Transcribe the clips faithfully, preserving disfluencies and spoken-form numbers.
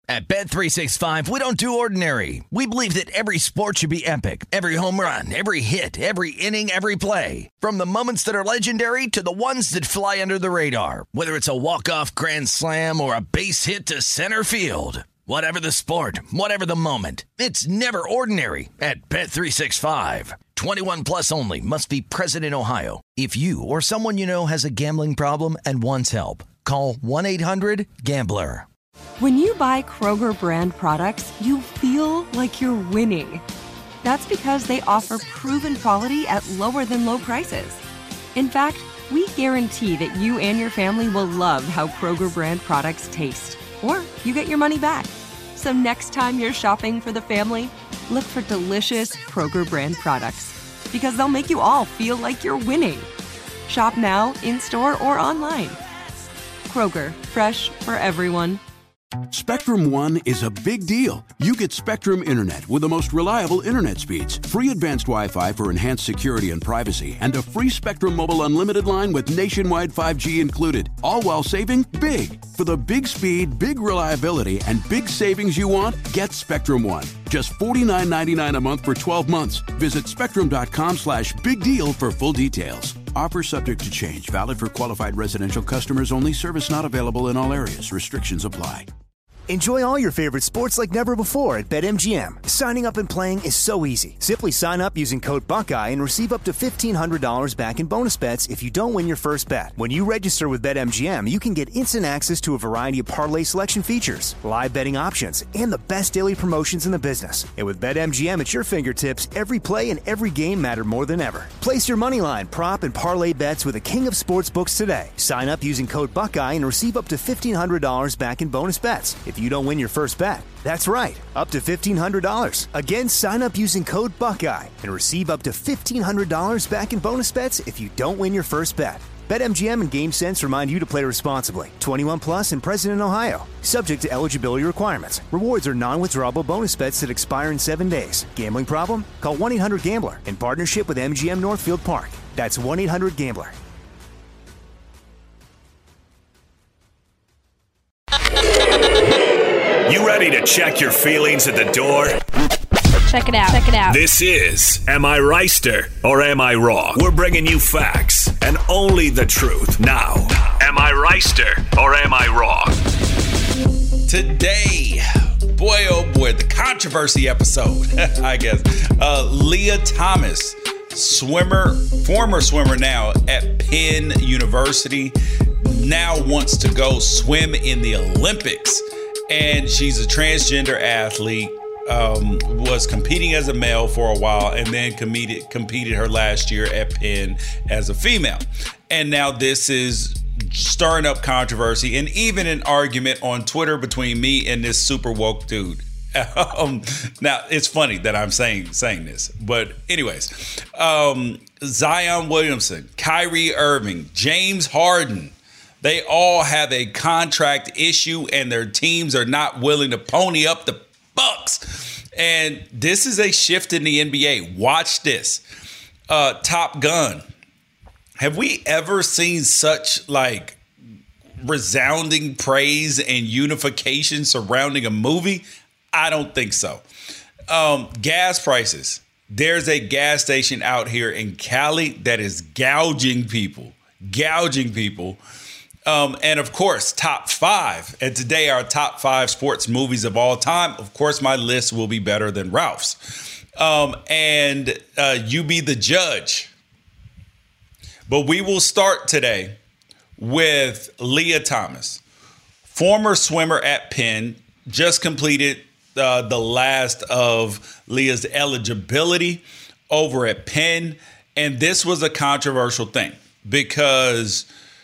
At Bet three sixty-five, we don't do ordinary. We believe that every sport should be epic. Every home run, every hit, every inning, every play. From the moments that are legendary to the ones that fly under the radar. Whether it's a walk-off grand slam or a base hit to center field. Whatever the sport, whatever the moment. It's never ordinary at Bet three sixty-five. twenty-one plus only. Must be present in Ohio. If you or someone you know has a gambling problem and wants help, call one eight hundred gambler. When you buy Kroger brand products, you feel like you're winning. That's because they offer proven quality at lower than low prices. In fact, we guarantee that you and your family will love how Kroger brand products taste, or you get your money back. So next time you're shopping for the family, look for delicious Kroger brand products, because they'll make you all feel like you're winning. Shop now, in-store, or online. Kroger, fresh for everyone. Spectrum One is a big deal. You get Spectrum Internet with the most reliable internet speeds, free advanced Wi-Fi for enhanced security and privacy, and a free Spectrum Mobile Unlimited line with nationwide five G included, all while saving big. For the big speed, big reliability, and big savings you want, get Spectrum One. Just forty-nine ninety-nine a month for twelve months. Visit spectrum.com slash big deal for full details. Offer subject to change. Valid for qualified residential customers only. Service not available in all areas. Restrictions apply. Enjoy all your favorite sports like never before at BetMGM. Signing up and playing is so easy. Simply sign up using code Buckeye and receive up to fifteen hundred dollars back in bonus bets if you don't win your first bet. When you register with BetMGM, you can get instant access to a variety of parlay selection features, live betting options, and the best daily promotions in the business. And with BetMGM at your fingertips, every play and every game matter more than ever. Place your moneyline, prop, and parlay bets with the king of sportsbooks today. Sign up using code Buckeye and receive up to fifteen hundred dollars back in bonus bets if you don't win your first bet. That's right, up to fifteen hundred dollars. Again, sign up using code Buckeye and receive up to fifteen hundred dollars back in bonus bets if you don't win your first bet. BetMGM and GameSense remind you to play responsibly. twenty-one plus and present in Ohio. Subject to eligibility requirements. Rewards are non-withdrawable bonus bets that expire in seven days. Gambling problem? Call one eight hundred gambler in partnership with M G M Northfield Park. That's one eight hundred gambler. You ready to check your feelings at the door? Check it out. Check it out. This is Am I Reister or Am I Wrong? We're bringing you facts and only the truth. Now, Am I Reister or Am I Wrong? Today, boy oh boy, the controversy episode, I guess. Uh, Lia Thomas, swimmer, former swimmer now at Penn University, now wants to go swim in the Olympics. And she's a transgender athlete, um, was competing as a male for a while, and then competed, competed her last year at Penn as a female. And now this is stirring up controversy and even an argument on Twitter between me and this super woke dude. Um, now, it's funny that I'm saying saying this, but anyways, um, Zion Williamson, Kyrie Irving, James Harden, they all have a contract issue and their teams are not willing to pony up the bucks. And this is a shift in the N B A. Watch this. Uh, Top Gun. Have we ever seen such like resounding praise and unification surrounding a movie? I don't think so. Um, gas prices. There's a gas station out here in Cali that is gouging people, gouging people. Um, and of course, top five. And today, our top five sports movies of all time. Of course, my list will be better than Ralph's. Um, and uh, you be the judge. But we will start today with Lia Thomas, former swimmer at Penn, just completed uh, the last of Lia's eligibility over at Penn. And this was a controversial thing because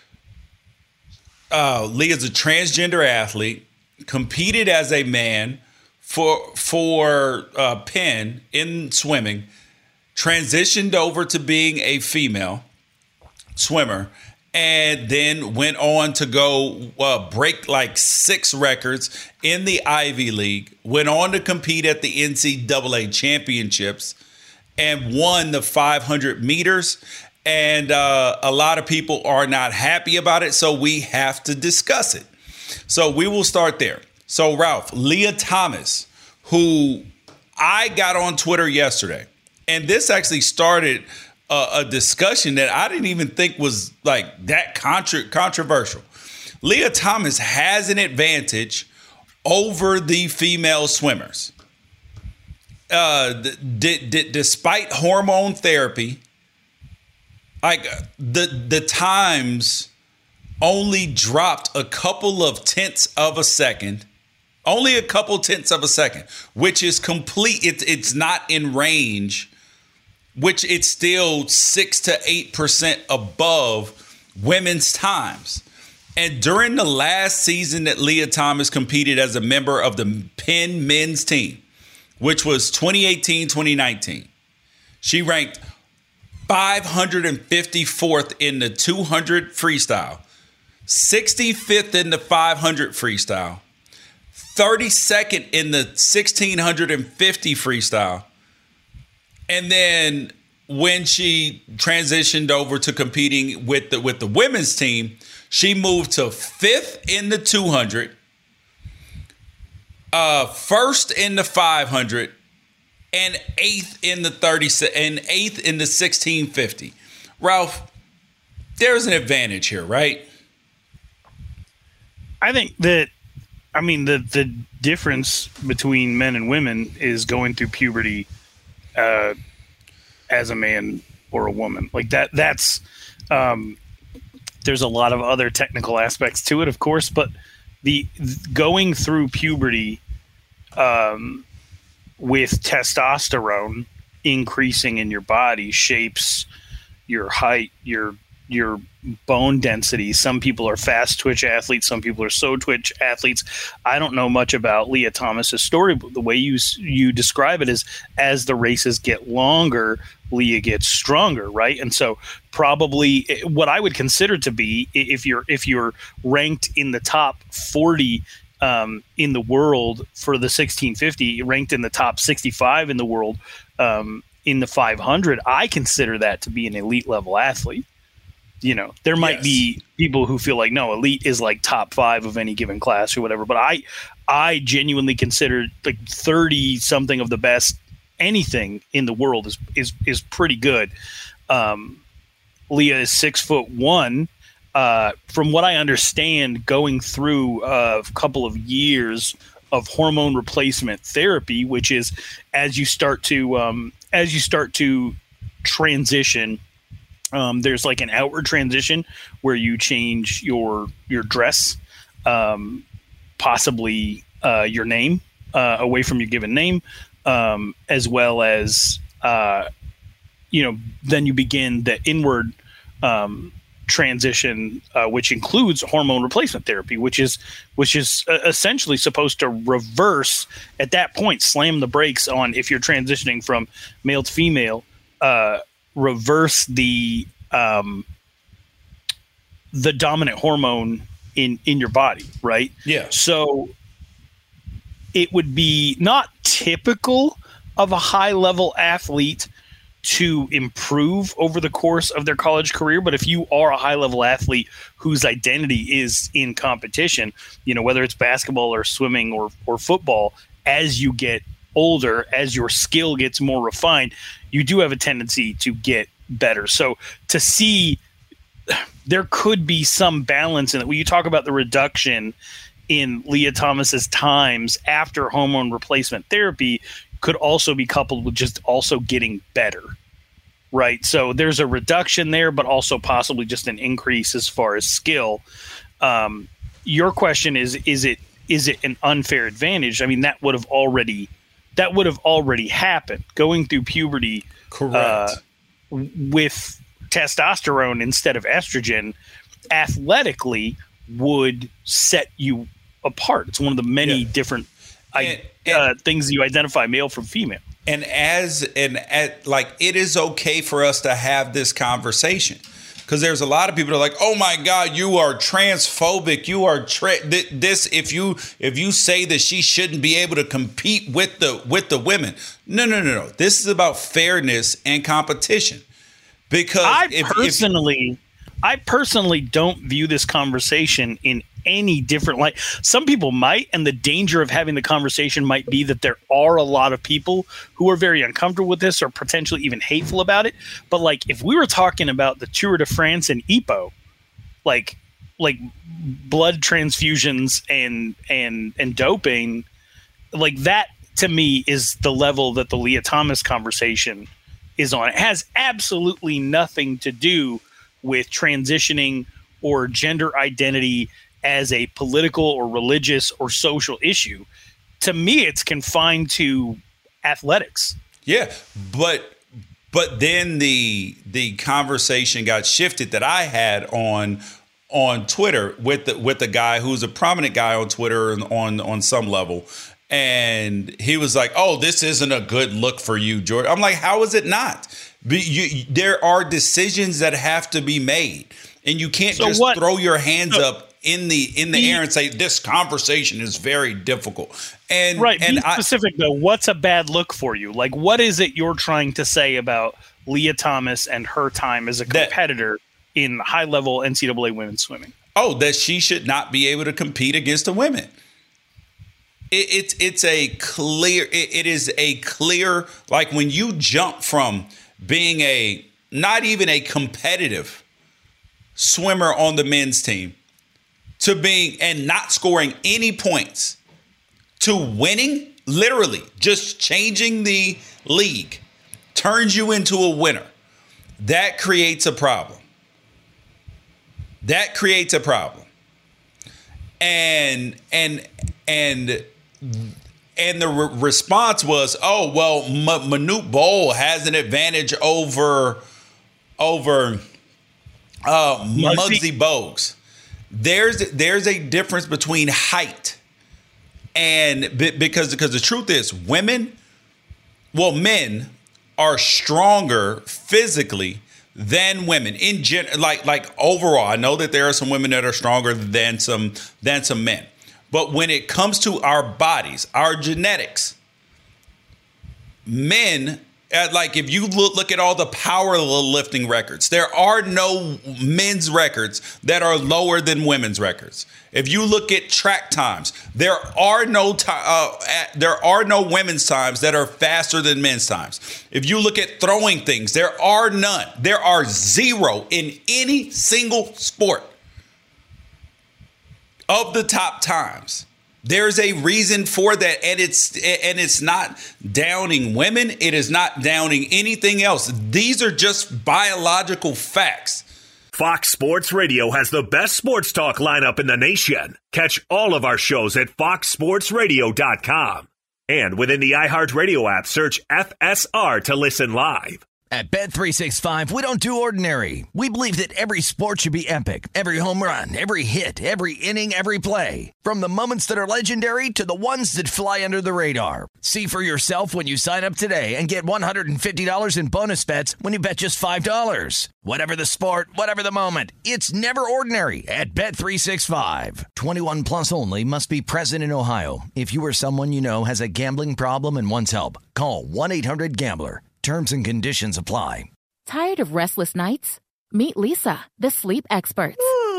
Uh, Lia's a transgender athlete, competed as a man for for uh, Penn in swimming, transitioned over to being a female swimmer, and then went on to go uh, break like six records in the Ivy League, went on to compete at the N C double A championships, and won the five hundred meters. And uh, a lot of people are not happy about it, so we have to discuss it. So we will start there. So, Ralph, Leah Thomas, who I got on Twitter yesterday, and this actually started a, a discussion that I didn't even think was like that contra- controversial. Leah Thomas has an advantage over the female swimmers. Uh, d- d- despite hormone therapy, like the the times only dropped a couple of tenths of a second, only a couple tenths of a second, which is complete. It's it's not in range, which it's still six to eight percent above women's times. And during the last season that Leah Thomas competed as a member of the Penn men's team, which was twenty eighteen twenty nineteen, she ranked five hundred fifty-fourth in the two hundred freestyle, sixty-fifth in the five hundred freestyle, thirty-second in the sixteen fifty freestyle. And then when she transitioned over to competing with the with the women's team, she moved to fifth in the two hundred, uh, first in the five hundred, and eighth in the thirty and eighth in the sixteen fifty. Ralph, there's an advantage here, right? I think that, I mean, the the difference between men and women is going through puberty uh, as a man or a woman. Like that, that's, um, there's a lot of other technical aspects to it, of course, but the going through puberty um, with testosterone increasing in your body shapes your height, your your bone density. Some people are fast twitch athletes. Some people are slow twitch athletes. I don't know much about Leah Thomas's story, but the way you you describe it is as the races get longer, Leah gets stronger, right? And so probably what I would consider to be, if you're if you're ranked in the top forty um, in the world for the sixteen fifty, ranked in the top sixty-five in the world um, in the five hundred, I consider that to be an elite level athlete. You know, there might yes. be people who feel like, no, elite is like top five of any given class or whatever. But I, I genuinely consider like thirty something of the best anything in the world is, is, is pretty good. Um, Leah is six foot one. Uh, from what I understand, going through a couple of years of hormone replacement therapy, which is as you start to, um, as you start to transition, Um, there's like an outward transition where you change your your dress, um, possibly uh, your name uh, away from your given name, um, as well as uh, you know. Then you begin the inward um, transition, uh, which includes hormone replacement therapy, which is which is uh, essentially supposed to reverse at that point, slam the brakes on if you're transitioning from male to female. Uh, reverse the um, the dominant hormone in, in your body, right? Yeah. So it would be not typical of a high-level athlete to improve over the course of their college career, but if you are a high-level athlete whose identity is in competition, you know, whether it's basketball or swimming or, or football, as you get older, as your skill gets more refined, you do have a tendency to get better. So to see there could be some balance in it. When you talk about the reduction in Leah Thomas's times after hormone replacement therapy could also be coupled with just also getting better, right? So there's a reduction there, but also possibly just an increase as far as skill. Um, your question is, is it, is it an unfair advantage? I mean, that would have already That would have already happened. Going through puberty, correct, uh, with testosterone instead of estrogen, athletically would set you apart. It's one of the many yeah. different and, I, uh, and, things you identify male from female. And as and at like it is okay for us to have this conversation. Because there's a lot of people that are like, oh my God, you are transphobic. You are tra- th- this. If you if you say that she shouldn't be able to compete with the with the women, no, no, no, no. This is about fairness and competition. Because I if, personally, if, I personally don't view this conversation in any different light. Some people might, and the danger of having the conversation might be that there are a lot of people who are very uncomfortable with this or potentially even hateful about it. But like, if we were talking about the Tour de France and E P O, like, like blood transfusions and and and doping, like that to me is the level that the Lia Thomas conversation is on. It has absolutely nothing to do with transitioning or gender identity as a political or religious or social issue. To me, it's confined to athletics. Yeah, but but then the the conversation got shifted that I had on on Twitter with the, with the guy who's a prominent guy on Twitter and on on some level. And he was like, "Oh, this isn't a good look for you, Jordan." I'm like, "How is it not? Be, you, there are decisions that have to be made, and you can't so just what, throw your hands so, up in the in the be, air and say this conversation is very difficult." And right, and be I, specific though. What's a bad look for you? Like, what is it you're trying to say about Lia Thomas and her time as a competitor that, in high level N C double A women's swimming? Oh, that she should not be able to compete against the women. It, it's it's a clear. It, it is a clear. Like when you jump from being a not even a competitive swimmer on the men's team to being and not scoring any points to winning, literally just changing the league turns you into a winner. That creates a problem. That creates a problem. And and and And the re- response was, "Oh well, M- Manute Bol has an advantage over over uh, Muggsy. Muggsy Bogues." There's there's a difference between height and b- because because the truth is, women, well, men are stronger physically than women in gen. Like like overall, I know that there are some women that are stronger than some than some men. But when it comes to our bodies, our genetics, men, like if you look, look at all the powerlifting records, there are no men's records that are lower than women's records. If you look at track times, there are no t- uh, there are no women's times that are faster than men's times. If you look at throwing things, there are none. There are zero in any single sport. Of the top times, there's a reason for that, and it's and it's not downing women. It is not downing anything else. These are just biological facts. Fox Sports Radio has the best sports talk lineup in the nation. Catch all of our shows at fox sports radio dot com. And within the iHeartRadio app, search F S R to listen live. At Bet three sixty-five, we don't do ordinary. We believe that every sport should be epic. Every home run, every hit, every inning, every play. From the moments that are legendary to the ones that fly under the radar. See for yourself when you sign up today and get one hundred fifty dollars in bonus bets when you bet just five dollars. Whatever the sport, whatever the moment, it's never ordinary at Bet three sixty-five. twenty-one plus only. Must be present in Ohio. If you or someone you know has a gambling problem and wants help, call one eight hundred gambler. Terms and conditions apply. Tired of restless nights? Meet Leesa, the sleep experts.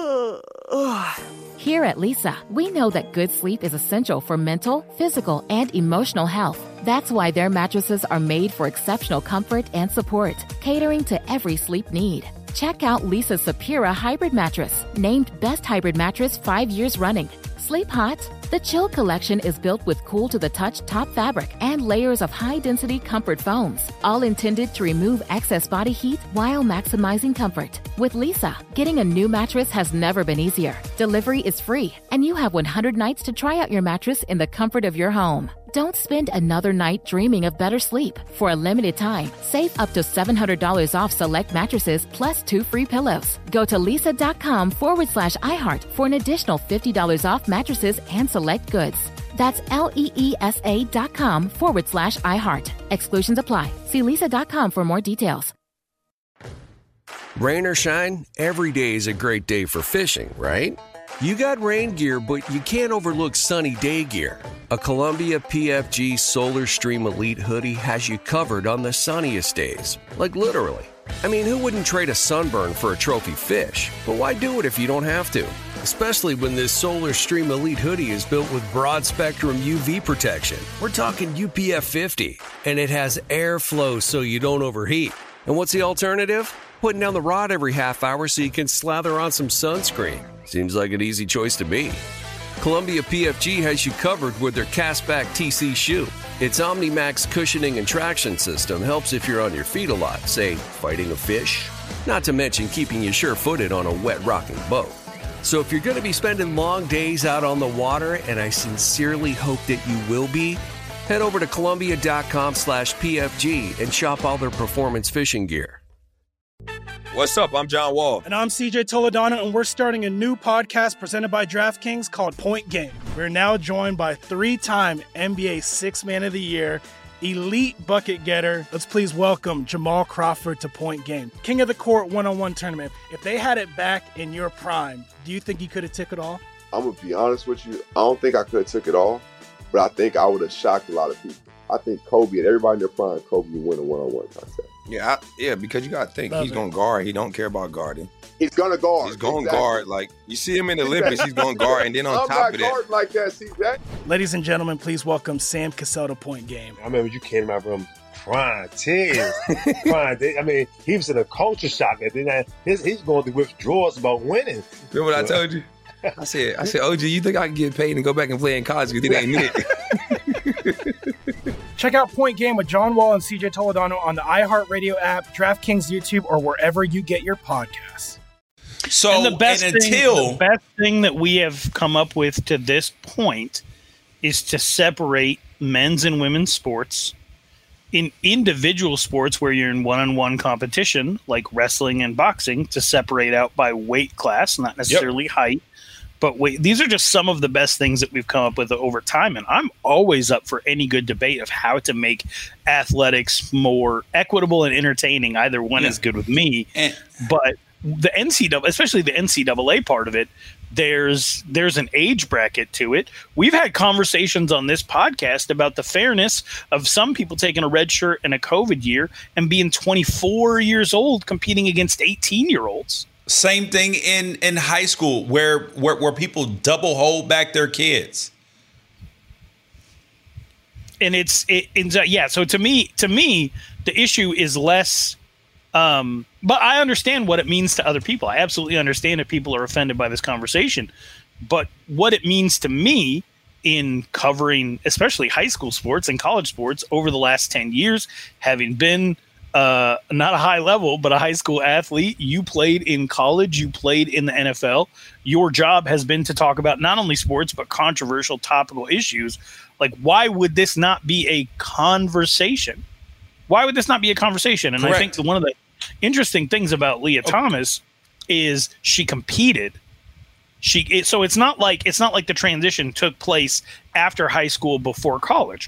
Here at Leesa, we know that good sleep is essential for mental, physical, and emotional health. That's why their mattresses are made for exceptional comfort and support, catering to every sleep need. Check out Leesa's Sapira Hybrid Mattress, named Best Hybrid Mattress five years running. Sleep hot? The Chill Collection is built with cool-to-the-touch top fabric and layers of high-density comfort foams, all intended to remove excess body heat while maximizing comfort. With Leesa, getting a new mattress has never been easier. Delivery is free, and you have one hundred nights to try out your mattress in the comfort of your home. Don't spend another night dreaming of better sleep. For a limited time, save up to seven hundred dollars off select mattresses plus two free pillows. Go to leesa.com forward slash iHeart for an additional fifty dollars off mattresses and select goods. That's L-E-E-S-A dot com forward slash iHeart. Exclusions apply. See leesa dot com for more details. Rain or shine, every day is a great day for fishing, right? You got rain gear, but you can't overlook sunny day gear. A Columbia P F G Solar Stream Elite hoodie has you covered on the sunniest days. Like literally. I mean, who wouldn't trade a sunburn for a trophy fish? But why do it if you don't have to? Especially when this Solar Stream Elite hoodie is built with broad spectrum U V protection. We're talking U P F fifty, and it has airflow so you don't overheat. And what's the alternative? Putting down the rod every half hour so you can slather on some sunscreen. Seems like an easy choice to me. Columbia P F G has you covered with their Castback T C shoe. Its OmniMax cushioning and traction system helps if you're on your feet a lot, say, fighting a fish. Not to mention keeping you sure-footed on a wet rocking boat. So if you're going to be spending long days out on the water, and I sincerely hope that you will be, head over to Columbia.com slash PFG and shop all their performance fishing gear. What's up? I'm John Wall. And I'm C J Toledano, and we're starting a new podcast presented by DraftKings called Point Game. We're now joined by three-time N B A Sixth Man of the Year, elite bucket getter. Let's please welcome Jamal Crawford to Point Game. King of the Court one-on-one tournament. If they had it back in your prime, do you think you could have took it all? I'm going to be honest with you. I don't think I could have took it all, but I think I would have shocked a lot of people. I think Kobe and everybody in their prime, Kobe would win a one-on-one contest. Yeah, I, yeah, because you got to think, Love he's going to guard. He don't care about guarding. He's going to guard. He's going to exactly. guard. Like, you see him in the Olympics, he's going to guard. And then on I'm top not of that. guarding like that, see that? Ladies and gentlemen, please welcome Sam Cassell to Point Game. I remember you came out from crying, tears, crying. I mean, he was in a culture shock. And then his, he's going through withdrawals about winning. Remember what I told you? I said, I said, O G, you think I can get paid and go back and play in college because it ain't it? Check out Point Game with John Wall and C J Toledano on the iHeartRadio app, DraftKings YouTube, or wherever you get your podcasts. So, and the best and thing, until the best thing that we have come up with to this point is to separate men's and women's sports. In individual sports where you're in one-on-one competition, like wrestling and boxing, to separate out by weight class, not necessarily yep. height. But wait, these are just some of the best things that we've come up with over time. And I'm always up for any good debate of how to make athletics more equitable and entertaining. Either one yeah. is good with me. And, but the N C double A, especially the N C double A part of it, there's there's an age bracket to it. We've had conversations on this podcast about the fairness of some people taking a red shirt in a COVID year and being twenty-four years old competing against eighteen-year-olds. Same thing in, in high school where, where where people double hold back their kids. And it's it, it's, uh, yeah. So to me, to me, the issue is less. Um, but I understand what it means to other people. I absolutely understand if people are offended by this conversation. But what it means to me in covering, especially high school sports and college sports over the last ten years, having been Uh, not a high level, but a high school athlete. You played in college. You played in the N F L. Your job has been to talk about not only sports, but controversial topical issues. Like, why would this not be a conversation? Why would this not be a conversation? And Correct. I think one of the interesting things about Leah okay. Thomas is she competed. She it, so it's not like it's not like the transition took place after high school, before college.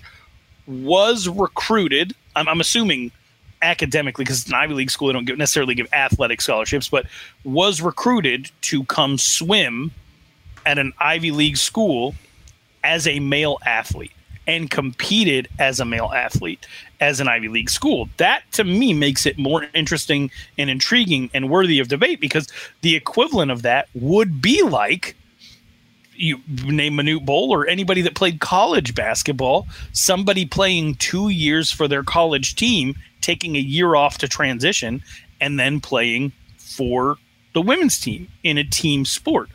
Was recruited. I'm, I'm assuming academically, because it's an Ivy League school, they don't give, necessarily give athletic scholarships, but was recruited to come swim at an Ivy League school as a male athlete and competed as a male athlete as an Ivy League school. That, to me, makes it more interesting and intriguing and worthy of debate, because the equivalent of that would be like, you name Manute Bol or anybody that played college basketball, somebody playing two years for their college team, taking a year off to transition, and then playing for the women's team in a team sport.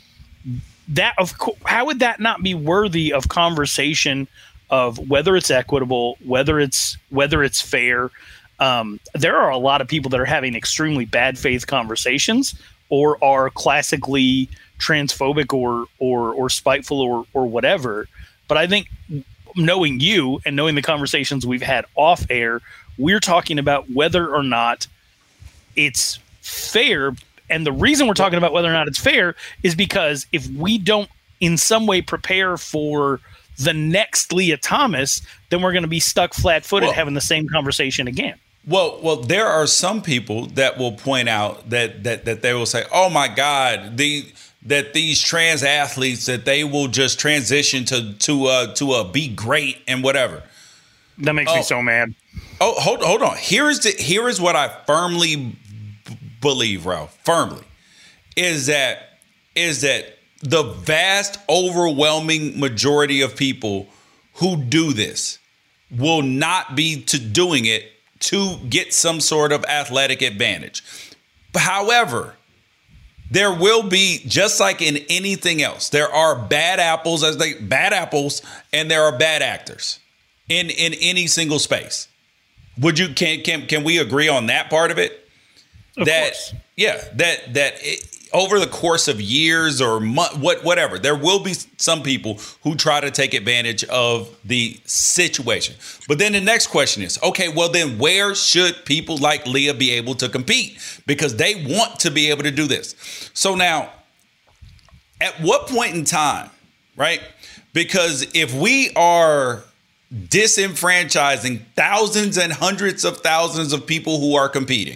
That of co- how would that not be worthy of conversation of whether it's equitable, whether it's whether it's fair? Um, there are a lot of people that are having extremely bad faith conversations, or are classically transphobic or or or spiteful or or whatever. But I think, knowing you and knowing the conversations we've had off air, we're talking about whether or not it's fair. And the reason we're talking about whether or not it's fair is because if we don't in some way prepare for the next Leah Thomas, then we're going to be stuck flat-footed well, having the same conversation again. Well, well, there are some people that will point out that that that they will say, "Oh my God, the that these trans athletes, that they will just transition to to uh, to uh, be great and whatever." That makes oh. me so mad. Oh, hold hold on. Here is the here is what I firmly b- believe, Ralph. Firmly, is that is that the vast, overwhelming majority of people who do this will not be to doing it to get some sort of athletic advantage. However, there will be, just like in anything else, there are bad apples as they bad apples, and there are bad actors in in any single space. Would you can can can we agree on that part of it? Of that course. yeah, that that it, over the course of years or month, what whatever, there will be some people who try to take advantage of the situation. But then the next question is, okay, well then where should people like Leah be able to compete? Because they want to be able to do this. So now, at what point in time, right? Because if we are disenfranchising thousands and hundreds of thousands of people who are competing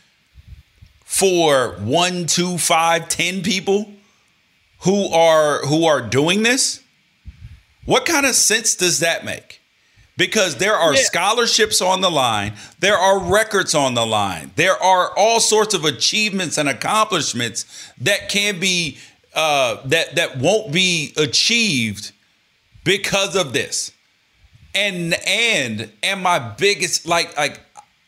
for one, two, five, ten people who are who are doing this, what kind of sense does that make? Because there are yeah. scholarships on the line, there are records on the line, there are all sorts of achievements and accomplishments that can be uh, that that won't be achieved because of this. And and and my biggest like like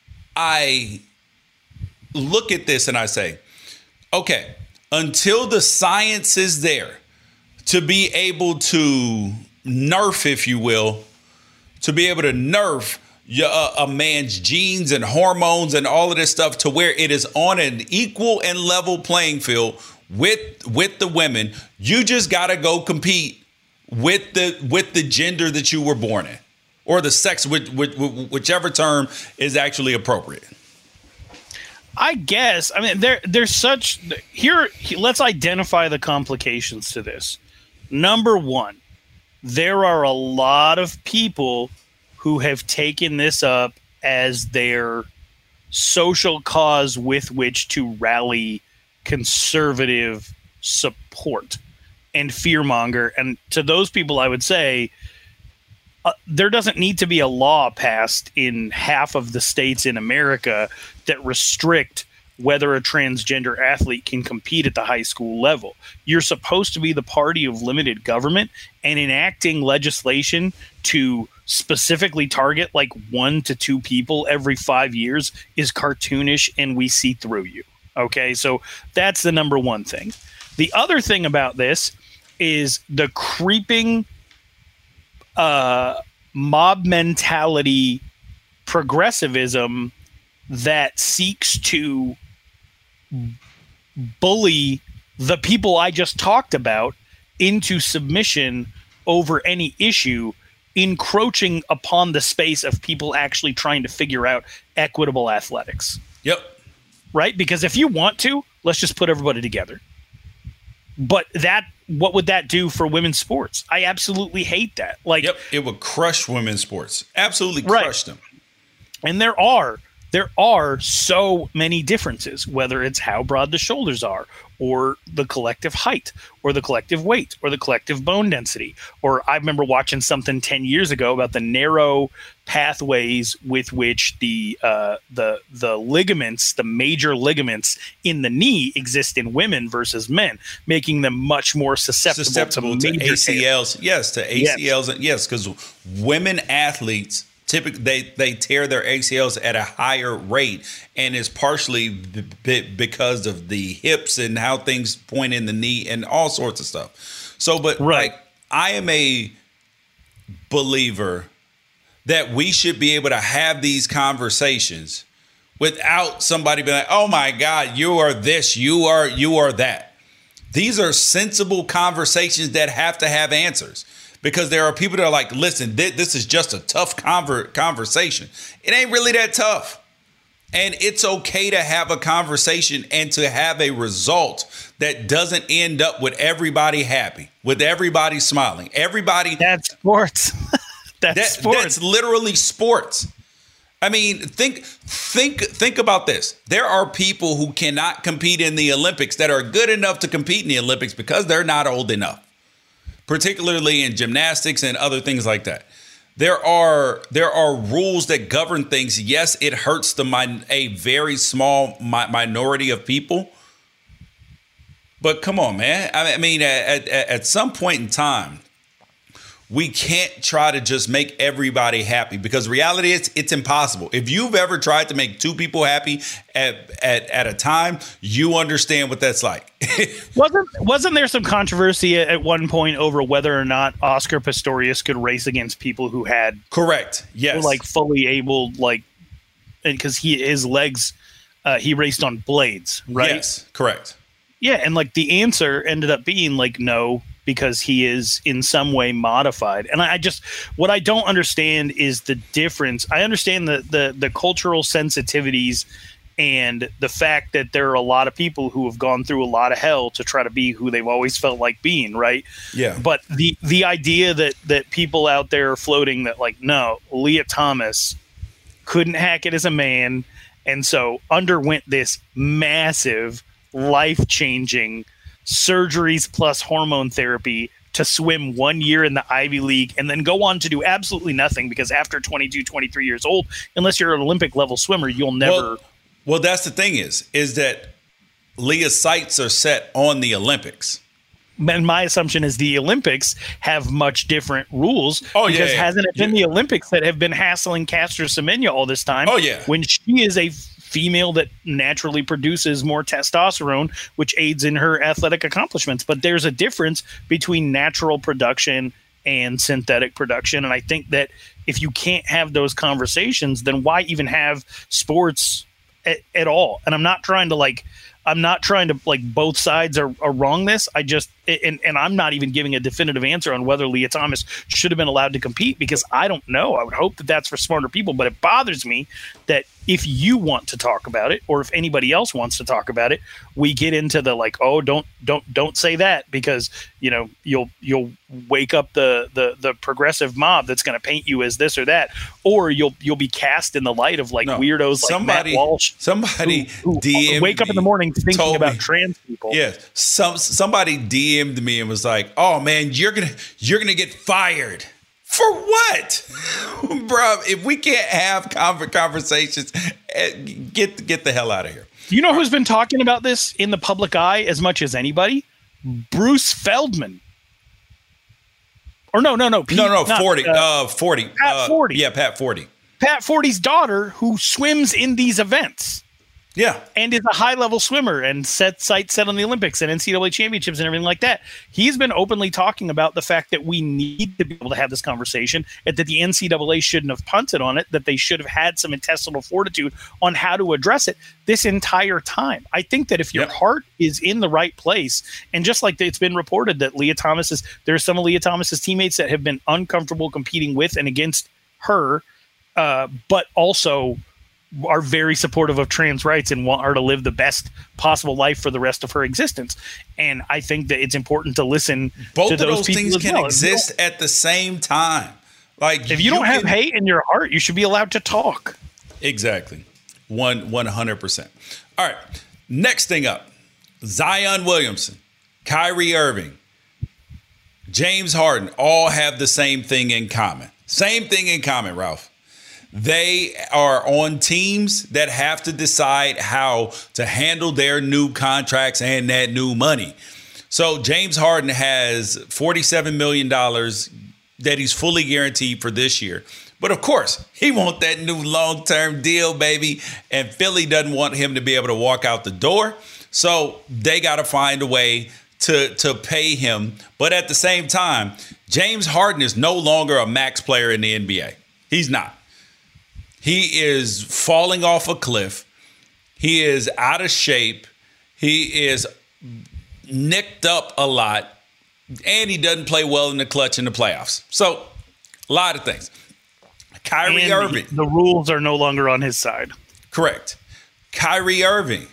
I look at this and I say, okay, until the science is there to be able to nerf, if you will, to be able to nerf a, a man's genes and hormones and all of this stuff to where it is on an equal and level playing field with with the women, you just got to go compete with the with the gender that you were born in, or the sex, which, which, whichever term is actually appropriate. I guess. I mean, there there's such here. Let's identify the complications to this. Number one, there are a lot of people who have taken this up as their social cause with which to rally conservative support and fearmonger. And to those people, I would say uh, there doesn't need to be a law passed in half of the states in America that restrict whether a transgender athlete can compete at the high school level. You're supposed to be the party of limited government, and enacting legislation to specifically target like one to two people every five years is cartoonish, and we see through you. Okay, so that's the number one thing. The other thing about this is the creeping uh, mob mentality progressivism that seeks to bully the people I just talked about into submission over any issue, encroaching upon the space of people actually trying to figure out equitable athletics. Yep. Right? Because if you want to, let's just put everybody together. But that, what would that do for women's sports? I absolutely hate that. Like, yep, it would crush women's sports. Absolutely right. crush them. And there are there are so many differences, whether it's how broad the shoulders are, or the collective height, or the collective weight, or the collective bone density. Or I remember watching something ten years ago about the narrow pathways with which the uh, the the ligaments, the major ligaments in the knee exist in women versus men, making them much more susceptible, susceptible to, to A C Ls. Tears. Yes, to A C Ls. Yes, yes, because women athletes typically they, they tear their A C Ls at a higher rate, and it's partially b- b- because of the hips and how things point in the knee and all sorts of stuff. So, but right. like I am a believer that we should be able to have these conversations without somebody being like, "Oh my God, you are this, you are you are that." These are sensible conversations that have to have answers. Because there are people that are like, listen, th- this is just a tough conver- conversation. It ain't really that tough. And it's okay to have a conversation and to have a result that doesn't end up with everybody happy, with everybody smiling. Everybody. That's sports. that's that, sports. That's literally sports. I mean, think, think, think about this. There are people who cannot compete in the Olympics that are good enough to compete in the Olympics because they're not old enough. Particularly in gymnastics and other things like that. There are there are rules that govern things. Yes, it hurts the min- a very small mi- minority of people. But come on, man. I mean, at, at, at some point in time, we can't try to just make everybody happy, because reality is it's impossible. If you've ever tried to make two people happy at at, at a time, you understand what that's like. wasn't wasn't there some controversy at one point over whether or not Oscar Pistorius could race against people who had correct, yes, like fully able, like, because he his legs, uh, he raced on blades, right? Yes, correct. Yeah, and like the answer ended up being like no, because he is in some way modified. And I just, what I don't understand is the difference. I understand the the the cultural sensitivities and the fact that there are a lot of people who have gone through a lot of hell to try to be who they've always felt like being, right? Yeah. But the the idea that that people out there are floating that like, no, Leah Thomas couldn't hack it as a man, and so underwent this massive life-changing surgeries plus hormone therapy to swim one year in the Ivy League and then go on to do absolutely nothing, because after twenty-two, twenty-three years old, unless you're an Olympic level swimmer, you'll never. Well, well, that's the thing is, is that Leah's sights are set on the Olympics. And my assumption is the Olympics have much different rules. Oh, because yeah, yeah. hasn't it been Yeah. the Olympics that have been hassling Caster Semenya all this time? Oh, yeah. When she is a female that naturally produces more testosterone, which aids in her athletic accomplishments. But there's a difference between natural production and synthetic production. And I think that if you can't have those conversations, then why even have sports at, at all? And I'm not trying to like, I'm not trying to like both sides are, are wrong this. I just, and, and I'm not even giving a definitive answer on whether Leah Thomas should have been allowed to compete, because I don't know. I would hope that that's for smarter people, but it bothers me that if you want to talk about it, or if anybody else wants to talk about it, we get into the like, oh, don't, don't, don't say that, because, you know, you'll, you'll wake up the, the, the progressive mob that's going to paint you as this or that, or you'll, you'll be cast in the light of like no, weirdos like somebody, Matt Walsh. Somebody who, who D M'd wake up in the morning thinking about me, trans people. Yeah. Some, somebody D M'd me and was like, oh man, you're going to, you're going to get fired. For what? Bro, if we can't have conversations, get get the hell out of here. You know who's been talking about this in the public eye as much as anybody? Bruce Feldman. Or no, no, no. Pete, no, no, not, forty. Uh, uh, forty. Pat uh, forty. Yeah, Pat forty. Pat forty's daughter, who swims in these events. Yeah. And is a high-level swimmer and set sights set on the Olympics and N C double A championships and everything like that. He's been openly talking about the fact that we need to be able to have this conversation, and that the N C double A shouldn't have punted on it, that they should have had some intestinal fortitude on how to address it this entire time. I think that if your yep. heart is in the right place, and just like it's been reported that Leah Thomas is, there are some of Leah Thomas's teammates that have been uncomfortable competing with and against her, uh, but also are very supportive of trans rights and want her to live the best possible life for the rest of her existence. And I think that it's important to listen Both to of those, those people things as can well. exist at the same time. Like if you, you don't have can, hate in your heart, you should be allowed to talk. Exactly. One, one hundred percent. All right. Next thing up, Zion Williamson, Kyrie Irving, James Harden all have the same thing in common. Same thing in common, Ralph. They are on teams that have to decide how to handle their new contracts and that new money. So James Harden has forty-seven million dollars that he's fully guaranteed for this year. But of course, he wants that new long-term deal, baby. And Philly doesn't want him to be able to walk out the door. So they got to find a way to, to pay him. But at the same time, James Harden is no longer a max player in the N B A. He's not. He is falling off a cliff. He is out of shape. He is nicked up a lot. And he doesn't play well in the clutch in the playoffs. So, a lot of things. Kyrie and Irving. The rules are no longer on his side. Correct. Kyrie Irving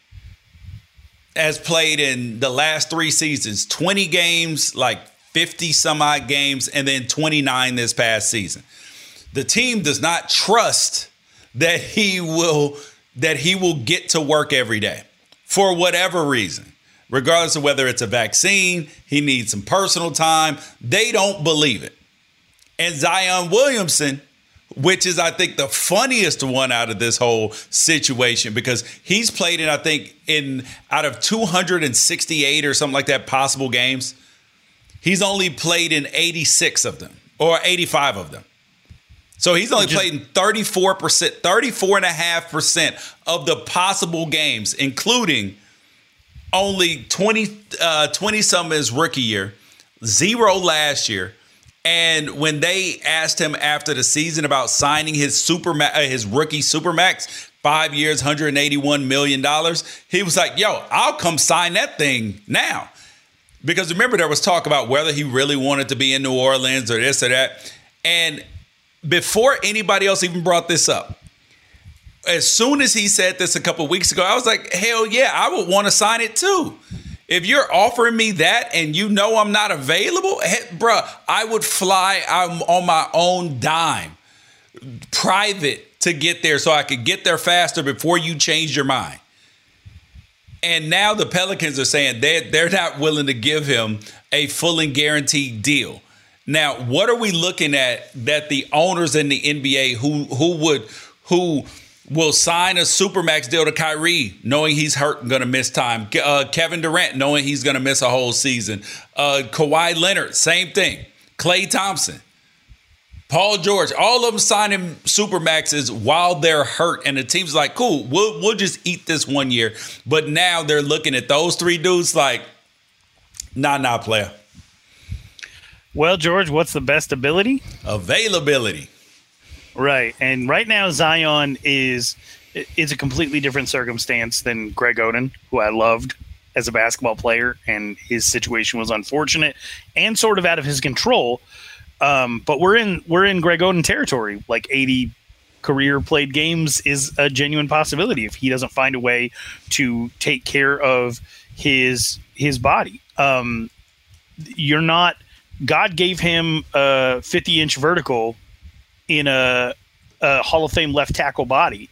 has played in the last three seasons, twenty games, like fifty some odd games, and then twenty-nine this past season. The team does not trust that he will that he will get to work every day for whatever reason, regardless of whether it's a vaccine, he needs some personal time. They don't believe it. and Zion Williamson, which is, I think, the funniest one out of this whole situation, because he's played in, I think, in out of two hundred sixty-eight or something like that possible games, he's only played in eighty-six of them or eighty-five of them. So he's only Just, played in thirty-four percent, thirty-four point five percent of the possible games, including only twenty, uh, twenty some his rookie year, zero last year. And when they asked him after the season about signing his super uh, his rookie supermax, five years, one hundred eighty-one million dollars, he was like, yo, I'll come sign that thing now. Because remember, there was talk about whether he really wanted to be in New Orleans or this or that. And before anybody else even brought this up, as soon as he said this a couple of weeks ago, I was like, hell yeah, I would want to sign it too. If you're offering me that and you know I'm not available, hey, bruh, I would fly I'm on my own dime, private, to get there so I could get there faster before you change your mind. And now the Pelicans are saying they're, they're not willing to give him a full and guaranteed deal. Now, what are we looking at that the owners in the N B A who who would who will sign a supermax deal to Kyrie, knowing he's hurt and going to miss time. Uh, Kevin Durant, knowing he's going to miss a whole season. Uh, Kawhi Leonard, same thing. Klay Thompson, Paul George, all of them signing supermaxes while they're hurt. And the team's like, cool, we'll, we'll just eat this one year. But now they're looking at those three dudes like, nah, nah, player. Well, George, what's the best ability? Availability. Right. And right now, Zion is is a completely different circumstance than Greg Oden, who I loved as a basketball player. And his situation was unfortunate and sort of out of his control. Um, but we're in we're in Greg Oden territory. Like eighty career played games is a genuine possibility if he doesn't find a way to take care of his his body. Um, you're not God gave him a fifty inch vertical in a, a Hall of Fame left tackle body.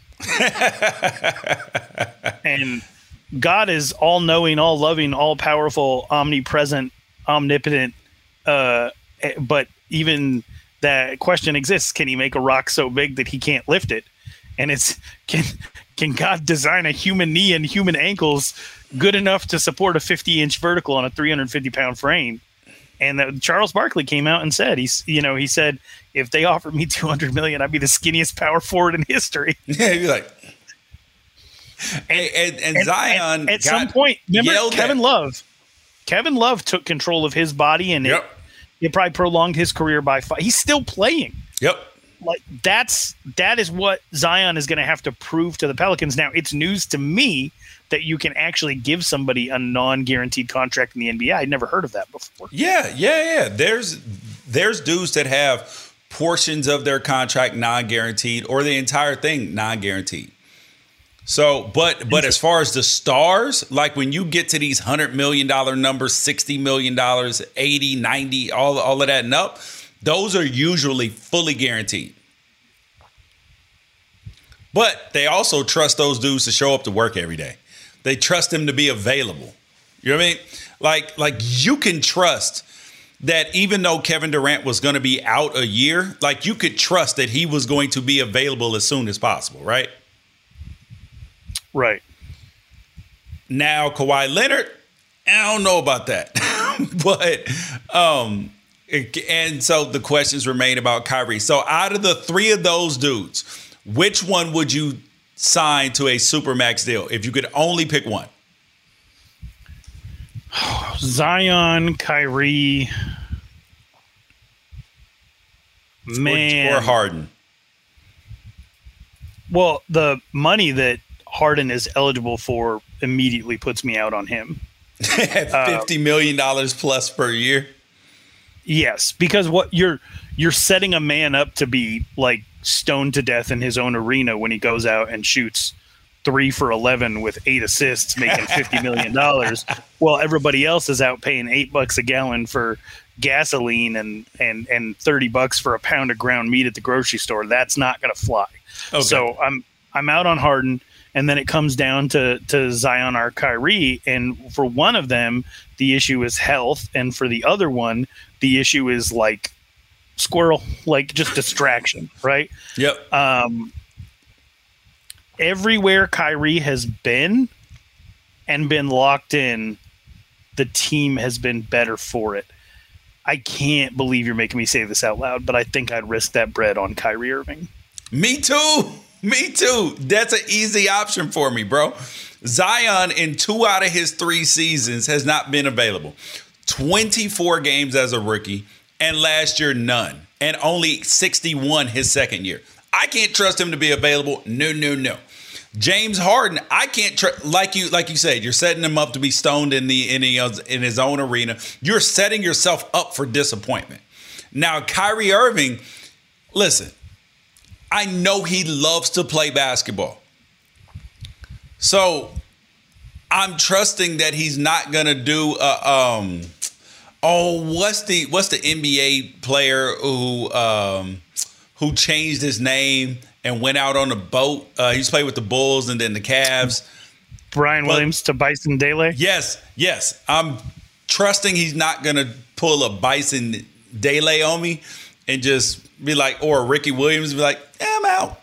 And God is all knowing, all loving, all powerful, omnipresent, omnipotent. Uh, but even that question exists. Can he make a rock so big that he can't lift it? And it's, can, can God design a human knee and human ankles good enough to support a fifty inch vertical on a three hundred fifty pound frame? And that Charles Barkley came out and said, he's, you know, he said, if they offered me two hundred million dollars, I'd be the skinniest power forward in history. Yeah, you'd be like, and, and, and, and Zion and at some point, remember Kevin at. Love, Kevin Love took control of his body, and yep. it, it probably prolonged his career by five. He's still playing. Yep. Like that's, that is what Zion is going to have to prove to the Pelicans. Now it's news to me that you can actually give somebody a non-guaranteed contract in the N B A. I'd never heard of that before. Yeah, yeah, yeah. There's there's dudes that have portions of their contract non-guaranteed or the entire thing non-guaranteed. So, but but as far as the stars, like when you get to these one hundred million dollars numbers, sixty million dollars, eighty, ninety, all, all of that and up, those are usually fully guaranteed. But they also trust those dudes to show up to work every day. They trust them to be available. You know what I mean? Like, like you can trust that even though Kevin Durant was going to be out a year, like you could trust that he was going to be available as soon as possible, right? Right. Now, Kawhi Leonard, I don't know about that. but, um, it, and so the questions remain about Kyrie. So out of the three of those dudes, which one would you sign to a supermax deal if you could only pick one? Zion, Kyrie, man, or, or Harden. Well, the money that Harden is eligible for immediately puts me out on him. Fifty uh, million dollars plus per year. Yes, because what you're you're setting a man up to be like stoned to death in his own arena when he goes out and shoots three for eleven with eight assists, making fifty million dollars. Well, everybody else is out paying eight bucks a gallon for gasoline and, and, and thirty bucks for a pound of ground meat at the grocery store. That's not going to fly. Okay. So I'm, I'm out on Harden, and then it comes down to, to Zion or Kyrie. And for one of them, the issue is health. And for the other one, the issue is like squirrel, like just distraction, right? Yep. Um, everywhere Kyrie has been and been locked in, the team has been better for it. I can't believe you're making me say this out loud, but I think I'd risk that bread on Kyrie Irving. Me too. Me too. That's an easy option for me, bro. Zion in two out of his three seasons has not been available. twenty-four games as a rookie, and last year none. And only sixty-one his second year. I can't trust him to be available. No, no, no. James Harden, I can't trust. Like you, like you said, you're setting him up to be stoned in the in the in his own arena. You're setting yourself up for disappointment. Now, Kyrie Irving, listen, I know he loves to play basketball. So I'm trusting that he's not gonna do uh, um oh what's the what's the N B A player who um who changed his name and went out on a boat? Uh, he's played with the Bulls and then the Cavs. Brian but, Williams to Bison Dele? Yes, yes. I'm trusting he's not gonna pull a Bison Dele on me and just be like, or Ricky Williams be like, yeah, I'm out.